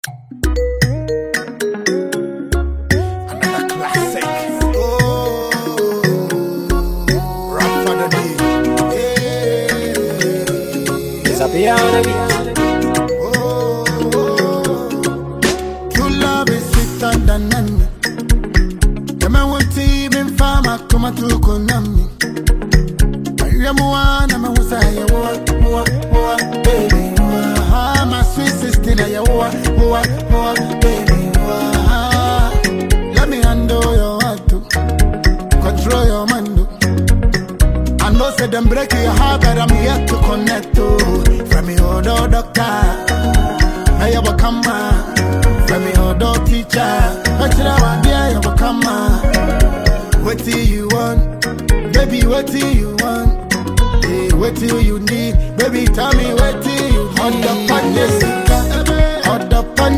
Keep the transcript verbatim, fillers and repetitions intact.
Another classic. Oh, rap for the day. Yeah. It's a piano. Oh, true love is sweeter than honey. The man will team in farmer come to Konami. I am one, I'm a say, what, what, what, baby. Ah, my sweet sister, I what, what, what, baby. Ah, let me handle your heart too. Control your mind too. I know say them break your heart, but I'm here to connect to. From me old doctor, I have a come from me old teacher. But you know what, yeah, I have a come. What do you want, baby? What do you want? Hey, what do you need, baby? Tell me what do you need. Hot up on this, hot up on